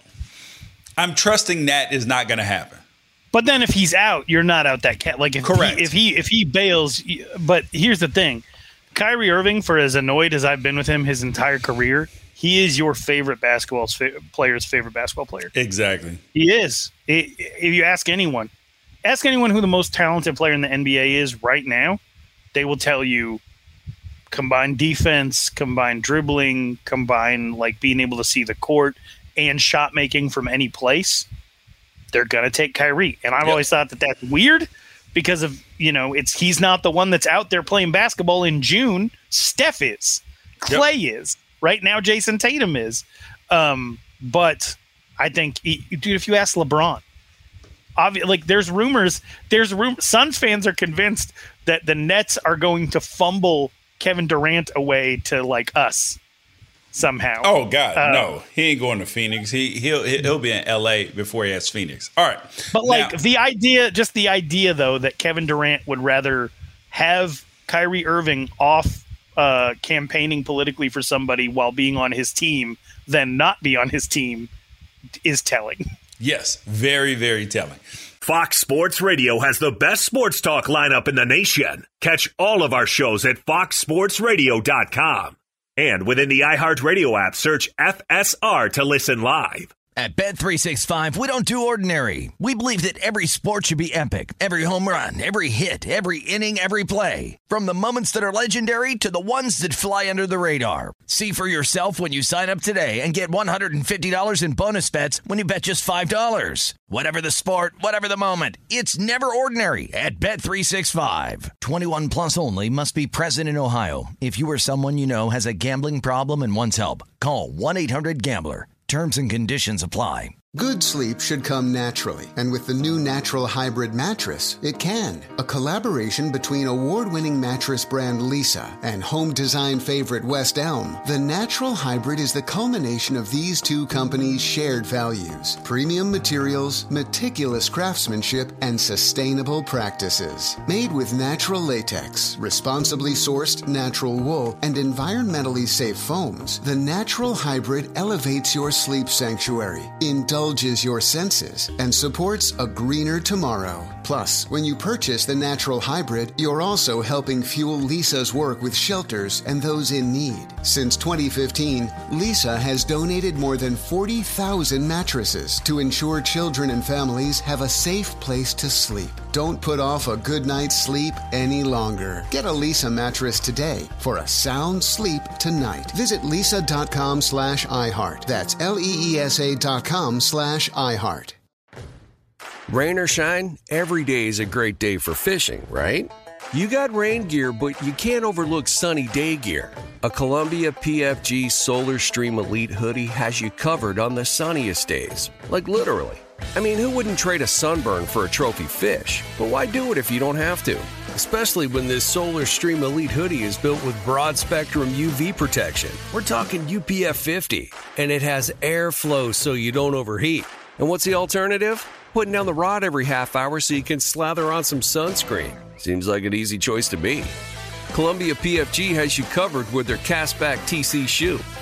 I'm trusting that is not gonna happen. But then if he's out, you're not out that cat. Like if Correct. He, if he if he bails, but here's the thing. Kyrie Irving, for as annoyed as I've been with him his entire career, he is your favorite basketball player's favorite basketball player. Exactly. He is. It, if you ask anyone, ask anyone who the most talented player in the N B A is right now, they will tell you combined defense, combined dribbling, combined like being able to see the court and shot making from any place. They're going to take Kyrie. And I've yep. always thought that that's weird because of, you know, it's he's not the one that's out there playing basketball in June. Steph is. Clay yep. is. Right now, Jason Tatum is. Um, but I think, dude, if you ask LeBron, obvi- like there's rumors, there's room. Suns fans are convinced that the Nets are going to fumble Kevin Durant away to like us. Somehow. Oh God, uh, no! He ain't going to Phoenix. He he'll he'll be in L A before he has Phoenix. All right, but like now, the idea, just the idea though, that Kevin Durant would rather have Kyrie Irving off uh, campaigning politically for somebody while being on his team than not be on his team is telling. Yes, very very telling. Fox Sports Radio has the best sports talk lineup in the nation. Catch all of our shows at fox sports radio dot com. And within the iHeartRadio app, search F S R to listen live. At Bet three sixty-five, we don't do ordinary. We believe that every sport should be epic. Every home run, every hit, every inning, every play. From the moments that are legendary to the ones that fly under the radar. See for yourself when you sign up today and get one hundred fifty dollars in bonus bets when you bet just five dollars. Whatever the sport, whatever the moment, it's never ordinary at Bet three sixty-five. twenty-one plus only. Must be present in Ohio. If you or someone you know has a gambling problem and wants help, call one eight hundred gambler. Terms and conditions apply. Good sleep should come naturally, and with the new Natural Hybrid mattress, it can. A collaboration between award-winning mattress brand Leesa and home design favorite West Elm, the Natural Hybrid is the culmination of these two companies' shared values: premium materials, meticulous craftsmanship, and sustainable practices. Made with natural latex, responsibly sourced natural wool, and environmentally safe foams, the Natural Hybrid elevates your sleep sanctuary, indulges your senses, and supports a greener tomorrow. Plus, when you purchase the Natural Hybrid, you're also helping fuel Leesa's work with shelters and those in need. Since twenty fifteen, Leesa has donated more than forty thousand mattresses to ensure children and families have a safe place to sleep. Don't put off a good night's sleep any longer. Get a Leesa mattress today for a sound sleep tonight. Visit leesa.com slash iHeart. That's L-E-E-S-A dot com slash iHeart. Rain or shine, every day is a great day for fishing, right? You got rain gear, but you can't overlook sunny day gear. A Columbia P F G Solar Stream Elite hoodie has you covered on the sunniest days. Like literally. I mean, who wouldn't trade a sunburn for a trophy fish? But why do it if you don't have to? Especially when this Solar Stream Elite hoodie is built with broad spectrum U V protection. We're talking U P F fifty, and it has airflow so you don't overheat. And what's the alternative? Putting down the rod every half hour so you can slather on some sunscreen. Seems like an easy choice to me. Columbia P F G has you covered with their Castback T C shoe.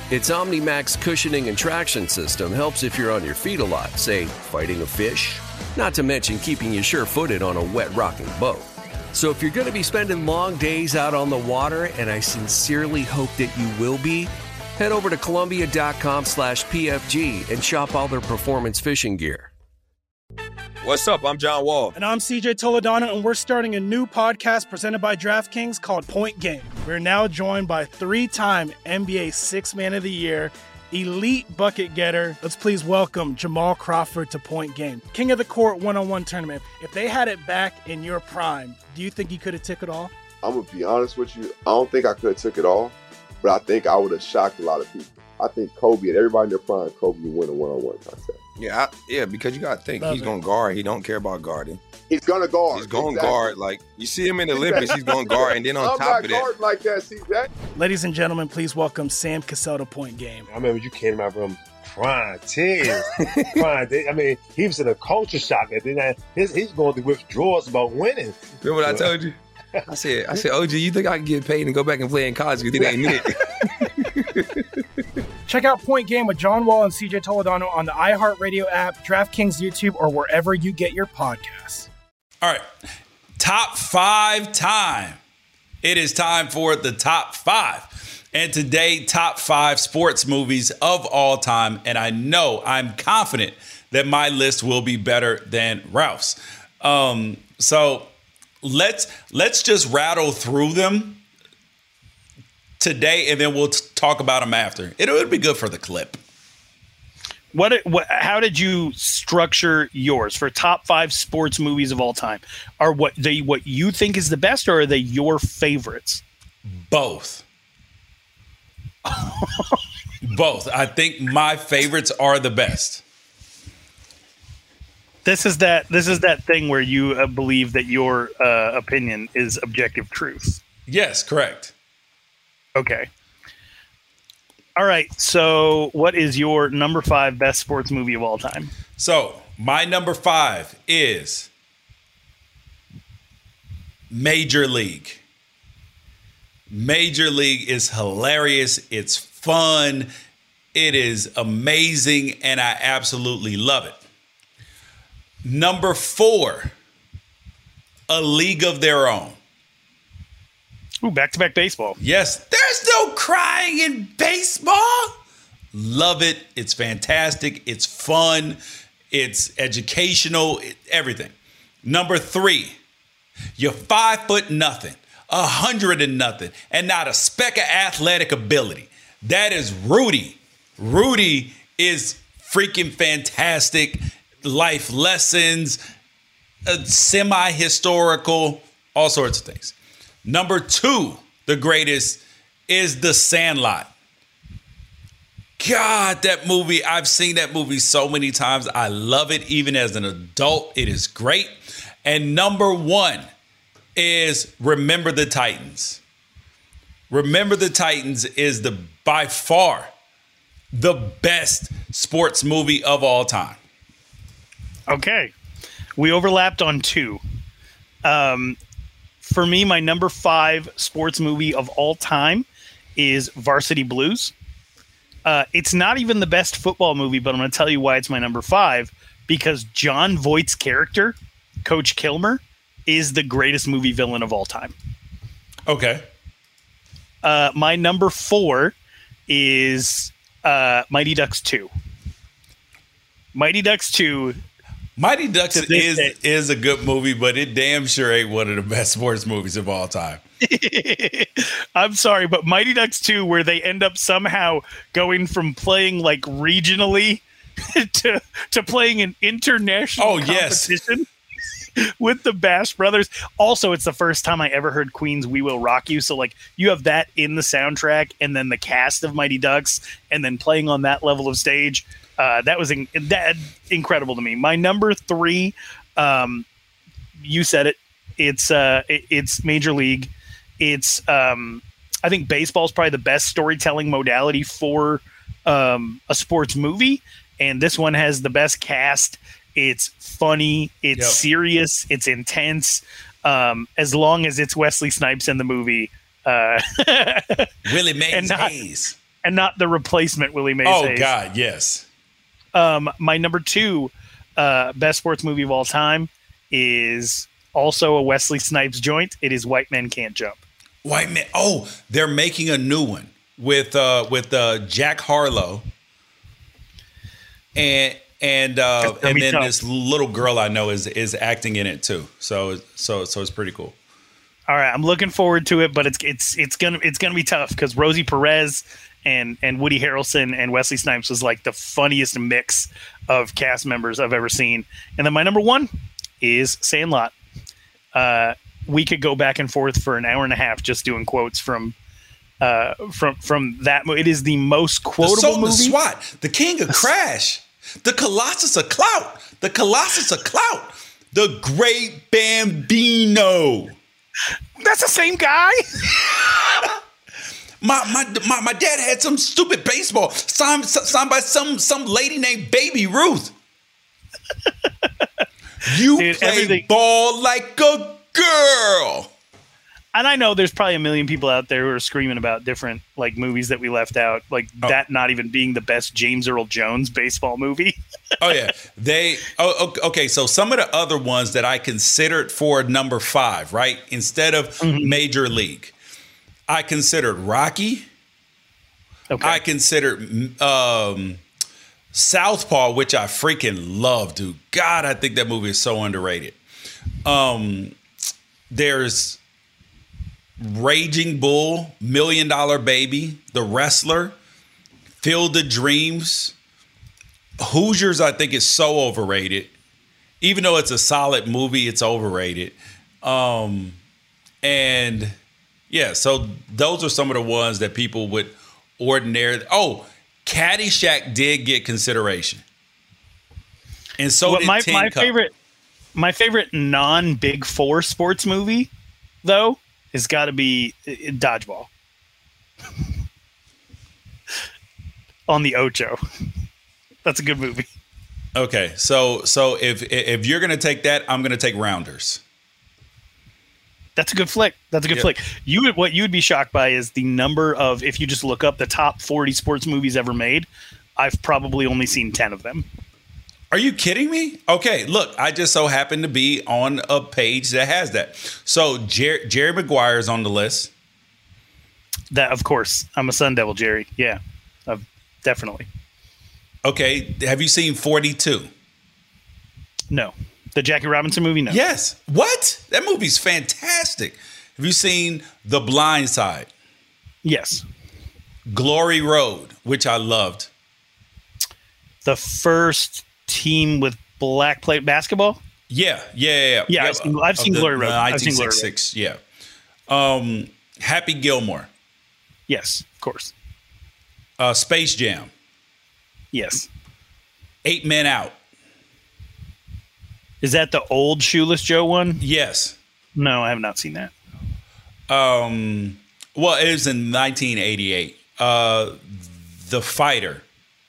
Its OmniMax cushioning and traction system helps if you're on your feet a lot, say, fighting a fish. Not to mention keeping you sure-footed on a wet rocking boat. So if you're going to be spending long days out on the water, and I sincerely hope that you will be, head over to Columbia.com slash PFG and shop all their performance fishing gear. What's up? I'm John Wall. And I'm C J Toledano, and we're starting a new podcast presented by DraftKings called Point Game. We're now joined by three-time N B A Sixth Man of the Year, elite bucket getter. Let's please welcome Jamal Crawford to Point Game. King of the Court one-on-one tournament. If they had it back in your prime, do you think you could have took it all? I'm going to be honest with you. I don't think I could have took it all, but I think I would have shocked a lot of people. I think Kobe and everybody in their prime, Kobe would win a one-on-one contest. Yeah, I, yeah, because you got to think, Love he's it. going to guard. He don't care about guarding. He's going to guard. He's going to Exactly. guard. Like, you see him in the Olympics, he's going to guard. And then on I'm top not of that, guarding like that, C J. Ladies and gentlemen, please welcome Sam Cassell to Point Game. I remember you came out from prime tears. prime. They, I mean, he was in a culture shock. And then his, he's going through withdrawals about winning. remember what I told you? I said, I said, O G, you think I can get paid and go back and play in college? You think I ain't it? Check out Point Game with John Wall and C J Toledano on the iHeartRadio app, DraftKings YouTube, or wherever you get your podcasts. All right. Top five time. It is time for the top five. And today, top five sports movies of all time. And I know, I'm confident that my list will be better than Ralph's. Um, so let's let's just rattle through them today, and then we'll t- talk about them after. It would be good for the clip. What, what? How did you structure yours for top five sports movies of all time? Are what they what you think is the best, or are they your favorites? Both. Both. I think my favorites are the best. This is that. This is that thing where you uh, believe that your uh, opinion is objective truth. Yes, correct. Okay. All right. So, what is your number five best sports movie of all time? So, my number five is Major League. Major League is hilarious. It's fun. It is amazing, and I absolutely love it. Number four, A League of Their Own. Ooh, back-to-back baseball. Yes, there's no crying in baseball. Love it. It's fantastic. It's fun. It's educational. It, everything. Number three, you're five foot nothing, a hundred and nothing, and not a speck of athletic ability. That is Rudy. Rudy is freaking fantastic. Life lessons, uh, semi-historical, all sorts of things. Number two, the greatest, is The Sandlot. God, that movie, I've seen that movie so many times. I love it. Even as an adult, it is great. And number one is Remember the Titans. Remember the Titans is the by far the best sports movie of all time. Okay. We overlapped on two. Um, for me, my number five sports movie of all time is Varsity Blues. Uh, it's not even the best football movie, but I'm going to tell you why it's my number five. Because John Voight's character, Coach Kilmer, is the greatest movie villain of all time. Okay. Uh, my number four is uh, Mighty Ducks two. Mighty Ducks two. Mighty Ducks is day. is a good movie, but it damn sure ain't one of the best sports movies of all time. I'm sorry, but Mighty Ducks two, where they end up somehow going from playing like regionally to to playing an international oh, competition yes. with the Bash Brothers. Also, it's the first time I ever heard Queen's "We Will Rock You." So, like, you have that in the soundtrack, and then the cast of Mighty Ducks, and then playing on that level of stage. Uh, that was in, that incredible to me. My number three, um, you said it. It's uh, it, it's Major League. It's um, I think baseball is probably the best storytelling modality for um, a sports movie, and this one has the best cast. It's funny. It's Yep. serious. It's intense. Um, as long as it's Wesley Snipes in the movie, uh, Willie Mays and not, Hayes. and not the replacement Willie Mays Oh Hayes. God, yes. Um, my number two uh, best sports movie of all time is also a Wesley Snipes joint. It is White Men Can't Jump. White Men. Oh, they're making a new one with uh, with uh, Jack Harlow, and and uh, and then tough. this little girl I know is is acting in it too. So so so it's pretty cool. All right, I'm looking forward to it, but it's it's it's gonna it's gonna be tough because Rosie Perez and and Woody Harrelson and Wesley Snipes was like the funniest mix of cast members I've ever seen. And then my number one is Sandlot. Uh, we could go back and forth for an hour and a half just doing quotes from uh, from from that movie. It is the most quotable the Soul movie. The SWAT, the King of Crash, the Colossus of Clout, the Colossus of Clout, the Great Bambino. That's the same guy. my, my my my dad had some stupid baseball signed signed by some some lady named Baby Ruth. You Dude, play everything- ball like a girl. And I know there's probably a million people out there who are screaming about different like movies that we left out, like Oh. that not even being the best James Earl Jones baseball movie. Oh yeah, they. Oh, okay. So some of the other ones that I considered for number five, right, instead of Mm-hmm. Major League, I considered Rocky. Okay. I considered um, Southpaw, which I freaking love, dude. God, I think that movie is so underrated. Um, there's Raging Bull, Million Dollar Baby, The Wrestler, Field of Dreams. Hoosiers, I think, is so overrated. Even though it's a solid movie, it's overrated. Um, and yeah, so those are some of the ones that people would ordinarily. Oh, Caddyshack did get consideration, and so Well, did my Tin my Cup. favorite my favorite non Big Four sports movie though has got to be uh, Dodgeball on the Ocho. That's a good movie. Okay, so so if if you're gonna take that, I'm gonna take Rounders. That's a good flick. That's a good Yeah. flick. You would, what you would be shocked by is the number of, if you just look up the top forty sports movies ever made, I've probably only seen ten of them. Are you kidding me? Okay, look, I just so happen to be on a page that has that. So Jer- Jerry Maguire is on the list. That, of course, I'm a Sun Devil, Jerry. Yeah, uh, definitely. Okay, have you seen forty-two? No. The Jackie Robinson movie? No. Yes. What? That movie's fantastic. Have you seen The Blind Side? Yes. Glory Road, which I loved. The first team with black plate basketball? Yeah, yeah, yeah. Yeah, Yeah, I've seen- I've Of seen the- Glory Road. the I've seen Glory nineteen sixty-six, yeah. Um, Happy Gilmore. Yes, of course. Uh, Space Jam. Yes. Eight Men Out. Is that the old Shoeless Joe one? Yes. No, I have not seen that. Um, well, it was in nineteen eighty-eight. Uh, The Fighter.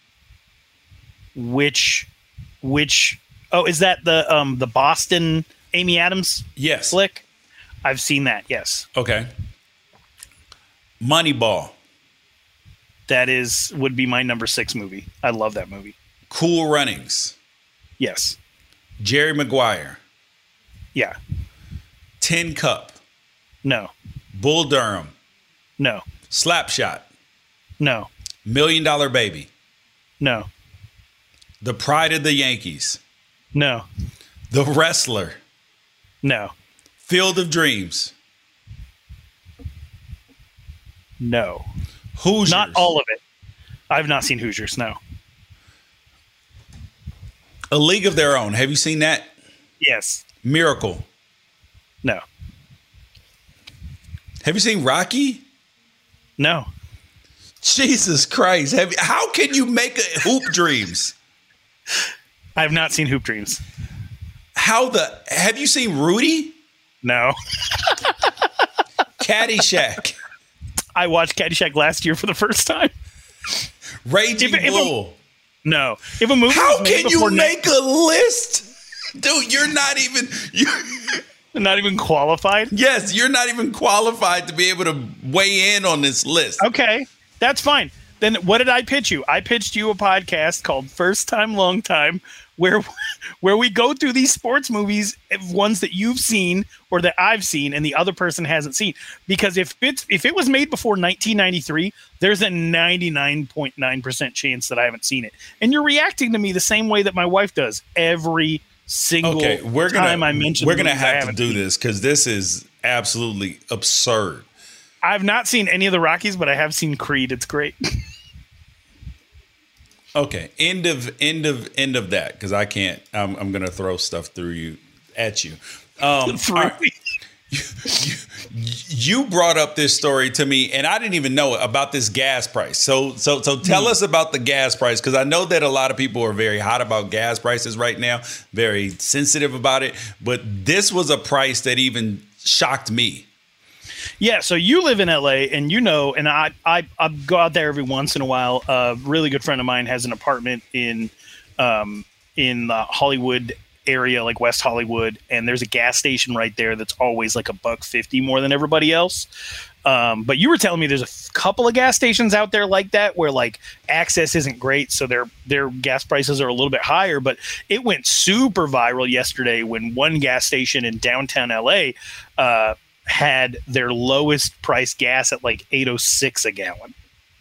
Which, which? Oh, is that the um the Boston Amy Adams Yes. flick? I've seen that. Yes, Okay. Moneyball. that is would be my number six movie. I love that movie. Cool Runnings. Yes. Jerry Maguire. Yeah. Tin Cup. No. Bull Durham. No. Slapshot. No. Million Dollar Baby. No. The Pride of the Yankees. No. The Wrestler. No. Field of Dreams. No. Hoosiers. Not all of it. I've not seen Hoosiers. No. A League of Their Own. Have you seen that? Yes. Miracle. No. Have you seen Rocky? No. Jesus Christ. Have, how can you make a Hoop Dreams? I have not seen Hoop Dreams. How the have you seen Rudy? No. Caddyshack. I watched Caddyshack last year for the first time. Raging If- if a- Bull. No. If a movie How was made can you before make a list? Dude, you're not even you not even qualified? Yes, you're not even qualified to be able to weigh in on this list. Okay. That's fine. Then what did I pitch you? I pitched you a podcast called First Time Long Time, where where we go through these sports movies, ones that you've seen or that I've seen and the other person hasn't seen. Because if it's if it was made before nineteen ninety-three, there's a ninety-nine point nine percent chance that I haven't seen it. And you're reacting to me the same way that my wife does every single okay, we're gonna, time I mention we're gonna have to do seen. this because this is absolutely absurd. I've not seen any of the Rockies, but I have seen Creed. It's great. Okay, end of end of end of that because I can't. I'm, I'm going to throw stuff through you at you. Um, right. you, you. You brought up this story to me, and I didn't even know it, about this gas price. So so so tell mm. us about the gas price because I know that a lot of people are very hot about gas prices right now, very sensitive about it. But this was a price that even shocked me. Yeah, so you live in L A, and you know, and I, I I go out there every once in a while. A really good friend of mine has an apartment in um, in the Hollywood area, like West Hollywood, and there's a gas station right there that's always like a buck fifty more than everybody else. Um, but you were telling me there's a f- couple of gas stations out there like that where like access isn't great, so their their gas prices are a little bit higher. But it went super viral yesterday when one gas station in downtown L A uh, had their lowest price gas at like eight oh six a gallon.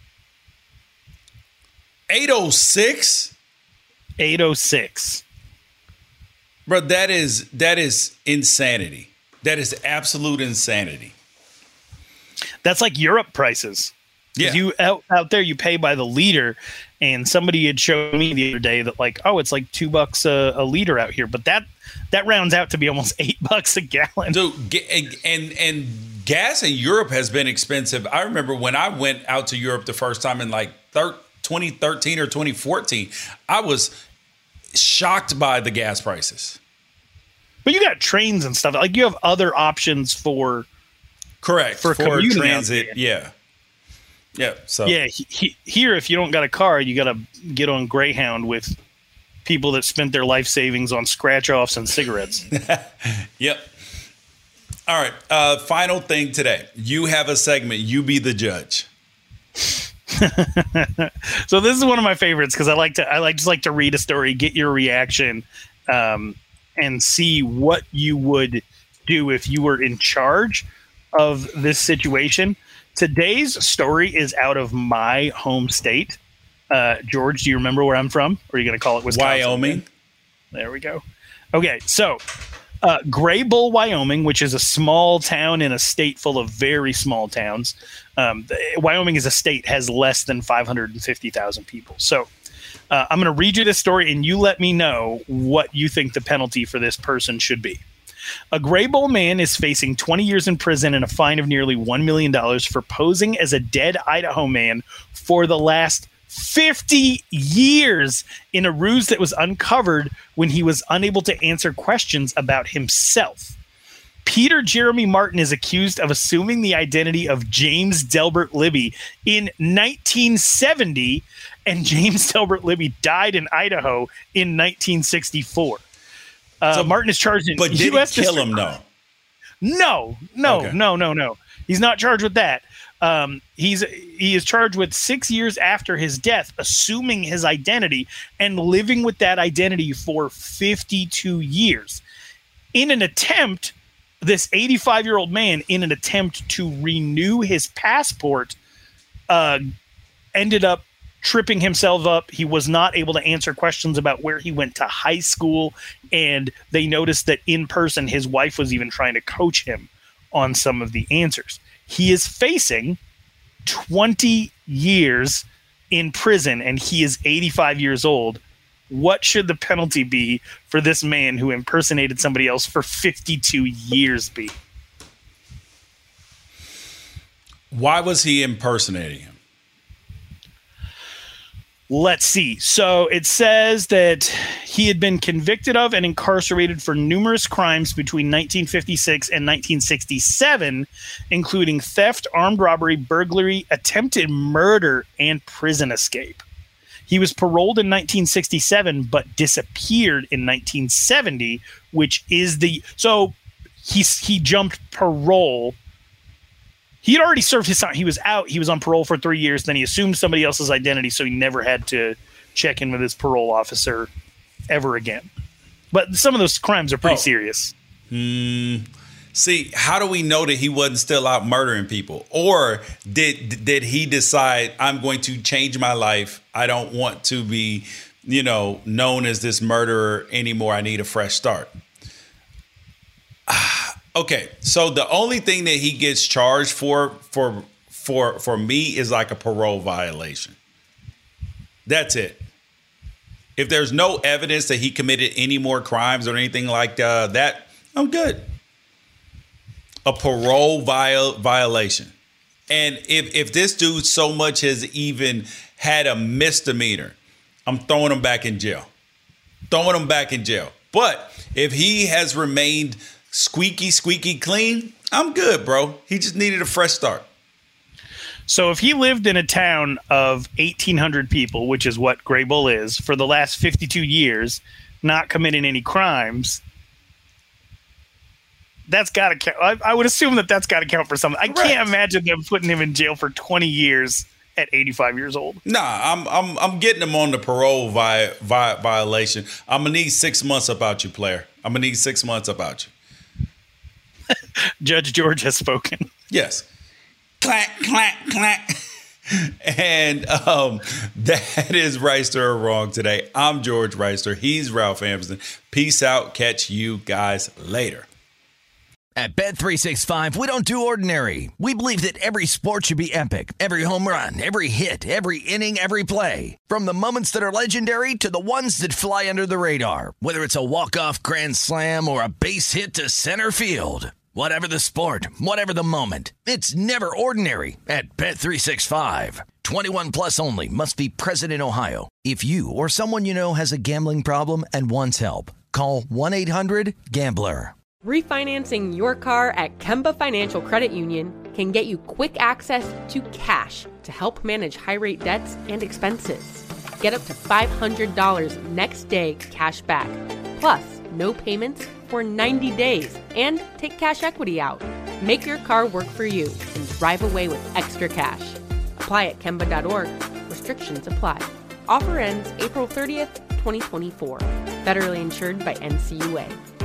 eight oh six? eight oh six. Bro, that is that is insanity. That is absolute insanity. That's like Europe prices. Yeah. You out, out there, you pay by the liter, and somebody had shown me the other day that like, oh, it's like two bucks a, a liter out here, but that that rounds out to be almost eight bucks a gallon. Dude, and and gas in Europe has been expensive. I remember when I went out to Europe the first time in like twenty thirteen or twenty fourteen, I was shocked by the gas prices. But you got trains and stuff. Like you have other options for correct for, for transit. Yeah. Yeah. So yeah, he, he, here if you don't got a car, you got to get on Greyhound with people that spent their life savings on scratch offs and cigarettes. Yep. All right. Uh, final thing today. You have a segment. You be the judge. So this is one of my favorites because I like to I like just like to read a story, get your reaction, um, and see what you would do if you were in charge of this situation. Today's story is out of my home state. Uh, George, do you remember where I'm from? Or are you going to call it Wisconsin? Wyoming. There we go. Okay, so uh, Gray Bull, Wyoming, which is a small town in a state full of very small towns. Um, the, Wyoming as a state has less than five hundred fifty thousand people. So uh, I'm going to read you this story, and you let me know what you think the penalty for this person should be. A Gray Bull man is facing twenty years in prison and a fine of nearly one million dollars for posing as a dead Idaho man for the last fifty years in a ruse that was uncovered when he was unable to answer questions about himself. Peter Jeremy Martin is accused of assuming the identity of James Delbert Libby in nineteen seventy, and James Delbert Libby died in Idaho in nineteen sixty-four. Uh, so, Martin is charged in but did U S he kill District- him, though? No, no, Okay. no, no, no. He's not charged with that. Um, he's he is charged with six years after his death, assuming his identity and living with that identity for fifty-two years. In an attempt, this eighty-five-year-old man, in an attempt to renew his passport, uh, ended up tripping himself up. He was not able to answer questions about where he went to high school, and they noticed that in person his wife was even trying to coach him on some of the answers. He is facing twenty years in prison, and he is eighty-five years old. What should the penalty be for this man who impersonated somebody else for fifty-two years be? Why was he impersonating him? Let's see. So it says that he had been convicted of and incarcerated for numerous crimes between nineteen fifty-six and nineteen sixty-seven, including theft, armed robbery, burglary, attempted murder, and prison escape. He was paroled in nineteen sixty-seven, but disappeared in nineteen seventy, which is the... So he, he jumped parole he had already served his time. He was out. He was on parole for three years. Then he assumed somebody else's identity, so he never had to check in with his parole officer ever again. But some of those crimes are pretty oh. serious. Hmm. See, how do we know that he wasn't still out murdering people? Or did did he decide, I'm going to change my life. I don't want to be, you know, known as this murderer anymore. I need a fresh start. Okay, so the only thing that he gets charged for for for for me is like a parole violation. That's it. If there's no evidence that he committed any more crimes or anything like uh, that, I'm good. A parole viol- violation. And if if this dude so much has even had a misdemeanor, I'm throwing him back in jail. Throwing him back in jail. But if he has remained squeaky, squeaky clean, I'm good, bro. He just needed a fresh start. So if he lived in a town of eighteen hundred people, which is what Gray Bull is, for the last fifty-two years, not committing any crimes, that's got to count. I, I would assume that that's got to count for something. I Correct. Can't imagine them putting him in jail for twenty years at eighty-five years old. Nah, I'm I'm I'm getting him on the parole vi- vi- violation. I'm gonna need six months about you, player. I'm gonna need six months about you. Judge George has spoken. Yes. Clack, clack, clack. And um, that is Reister or Wrong today. I'm George Reister. He's Ralph Amsden. Peace out. Catch you guys later. At Bet three sixty-five, we don't do ordinary. We believe that every sport should be epic. Every home run, every hit, every inning, every play. From the moments that are legendary to the ones that fly under the radar. Whether it's a walk-off grand slam or a base hit to center field. Whatever the sport, whatever the moment, it's never ordinary at Bet three sixty-five. twenty-one plus only. Must be present in Ohio. If you or someone you know has a gambling problem and wants help, call one eight hundred gambler. Refinancing your car at Kemba Financial Credit Union can get you quick access to cash to help manage high-rate debts and expenses. Get up to five hundred dollars next day cash back, plus no payments for ninety days, and take cash equity out. Make your car work for you and drive away with extra cash. Apply at Kemba dot org. Restrictions apply. Offer ends April thirtieth, twenty twenty-four. Federally insured by N C U A.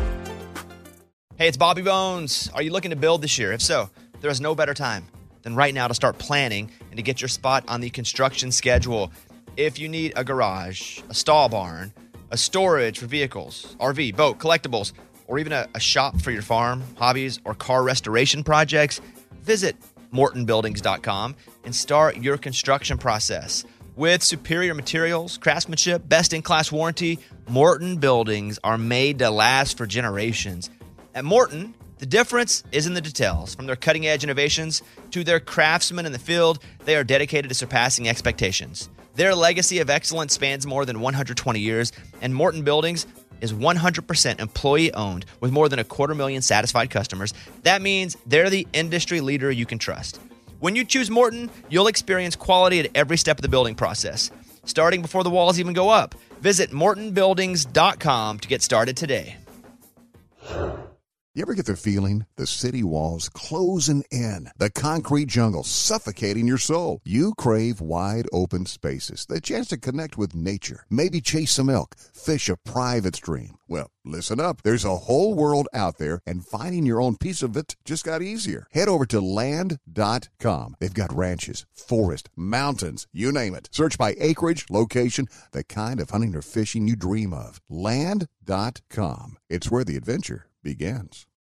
Hey, it's Bobby Bones. Are you looking to build this year? If so, there is no better time than right now to start planning and to get your spot on the construction schedule. If you need a garage, a stall barn, a storage for vehicles, R V, boat, collectibles, or even a, a shop for your farm, hobbies, or car restoration projects, visit Morton Buildings dot com and start your construction process. With superior materials, craftsmanship, best-in-class warranty, Morton Buildings are made to last for generations. At Morton, the difference is in the details. From their cutting-edge innovations to their craftsmen in the field, they are dedicated to surpassing expectations. Their legacy of excellence spans more than one hundred twenty years, and Morton Buildings is one hundred percent employee-owned with more than a quarter million satisfied customers. That means they're the industry leader you can trust. When you choose Morton, you'll experience quality at every step of the building process, starting before the walls even go up. Visit Morton Buildings dot com to get started today. You ever get the feeling the city walls closing in, the concrete jungle suffocating your soul? You crave wide open spaces, the chance to connect with nature, maybe chase some elk, fish a private stream. Well, listen up. There's a whole world out there, and finding your own piece of it just got easier. Head over to land dot com. They've got ranches, forest, mountains, you name it. Search by acreage, location, the kind of hunting or fishing you dream of. land dot com. It's where the adventure begins.